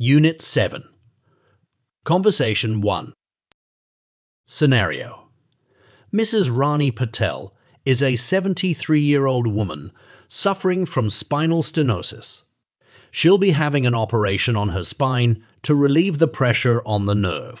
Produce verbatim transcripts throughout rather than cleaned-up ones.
Unit seven. Conversation one. Scenario. Missus Rani Patel is a seventy-three-year-old woman suffering from spinal stenosis. She'll be having an operation on her spine to relieve the pressure on the nerve.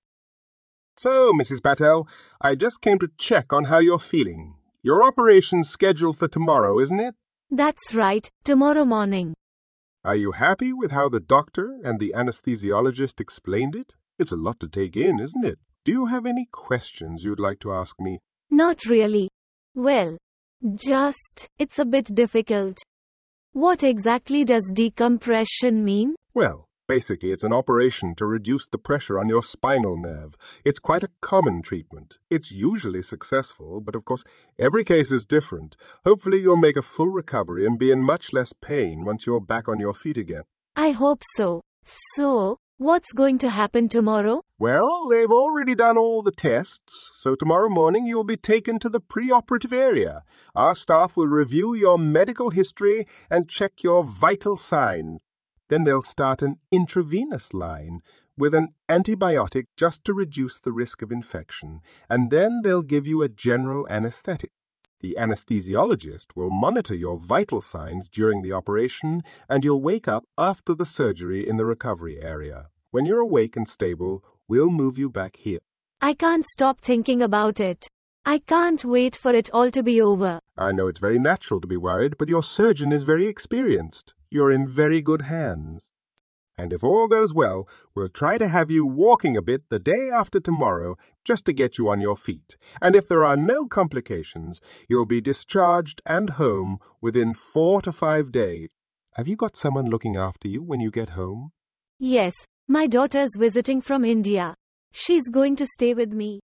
So, Missus Patel, I just came to check on how you're feeling. Your operation's scheduled for tomorrow, isn't it? That's right, tomorrow morning. Are you happy with how the doctor and the anesthesiologist explained it? It's a lot to take in, isn't it? Do you have any questions you'd like to ask me? Not really. Well, just, it's a bit difficult. What exactly does decompression mean? Well, basically it's an operation to reduce the pressure on your spinal nerve. It's quite a common treatment. It's usually successful, but of course every case is different. Hopefully you'll make a full recovery and be in much less pain once you're back on your feet again. I hope so. So, what's going to happen tomorrow? Well, they've already done all the tests, so tomorrow morning you'll be taken to the pre-operative area. Our staff will review your medical history and check your vital signs. Then they'll start an intravenous line with an antibiotic just to reduce the risk of infection, and then they'll give you a general anesthetic. The anesthesiologist will monitor your vital signs during the operation, and you'll wake up after the surgery in the recovery area. When you're awake and stable, we'll move you back here. I can't stop thinking about it. I can't wait for it all to be over. I know it's very natural to be worried, but your surgeon is very experienced. You're in very good hands. And if all goes well, we'll try to have you walking a bit the day after tomorrow just to get you on your feet. And if there are no complications, you'll be discharged and home within four to five days. Have you got someone looking after you when you get home? Yes, my daughter's visiting from India. She's going to stay with me.